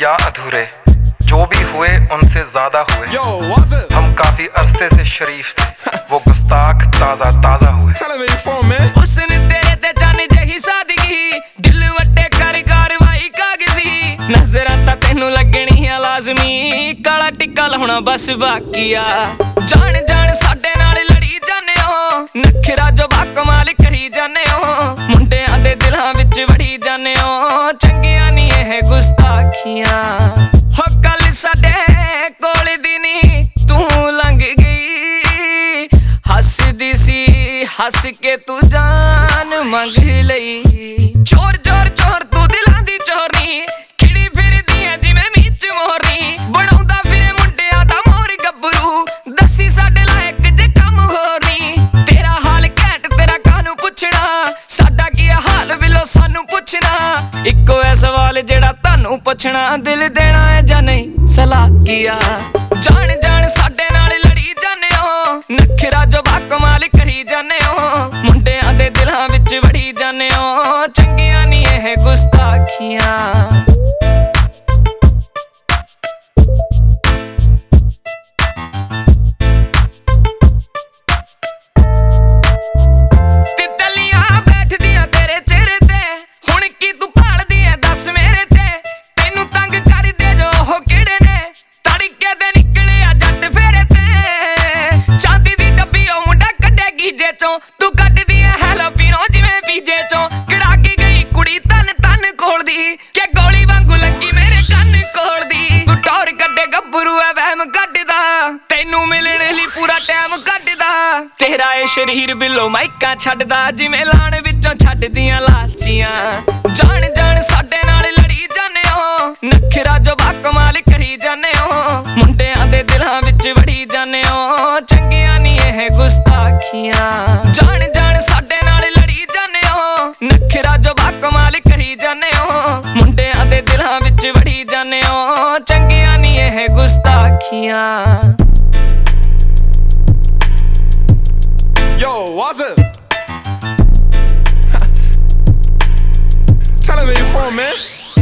या अधूरे, जो भी हुए उनसे ज्यादा हुए। हम काफी अरसे से शरीफ थे, वो गुस्ताख ताजा ताजा हुए। हुस्न तेरे ते जान जही सादगी, दिल वट्टे कर कार्रवाई कागजी। नजरां तां तैनू लगणियां लाजमी, काला टिक्का लाउणा बस बाकी आ। जान जान साडे नाल लड़ी जाने हो, नखरा जो बाकमाल करी जाने हो। मुंडियां दे दिलां विच वड़ी जाने हो, चंगियां नी एह गुस्ताखियां। हो कल साडे कोल दी नी तू लंघ गई, हसदी सी हस के तू जान मंग लई। चोर चोर चोर तू दिलां दी चोरनी, खिड़ी फिरदी ऐ जिवें मीच मोरनी। बनाउंदा फिरे मुंडियां दा मोर गब्बरू, दस्सी साडे लायक जे कम होर नी। तेरा हाल घैंट तेरा कानू पुछना, साडा की हाल बिलो सानू पुछना। इक्को ऐ सवाल जेड़ा तानू पुछना, दिल देना है जां नहीं सलाह किया। जान जान साडे नाल लड़ी जाने हो, नखरा जो बाकमाल करी जाने हो। मुंडियां दे दिलां विच वड़ी जाने हो, चंगियां नी एह गुस्ताखियां। तू कटदी है हैलो पीनो जिवें पीजे चों, कड़ा के गई कुड़ी तन तन कोलदी, के गोली वांगू लगी मेरे कन कोलदी। तू टौर कड्डे गब्बरू है वहम कड्डदा, तैनू मिलने लई पूरा टाइम कड्डदा। तेरा ए शरीर बिलो माइका छड्डदा, जिवें लाण विचों छड्डदियां लाचियां। जान जान साडे नाल लड़ी जाने हो, नखरा जो बाकमाल करी जाने हो। मुंडियां दे दिलां विच वड़ी जाने हो, चंगियां नी एह गुस्ताखियां। जान जान साडे नाल लड़ी जाने हो, नखरा जो बाकमाल करी जाने हो। मुंडियां दे दिलां विच वड़ी जाने हो, चंगियां नी एह गुस्ताखियां। Yo, what's up? Tell him where you from, man.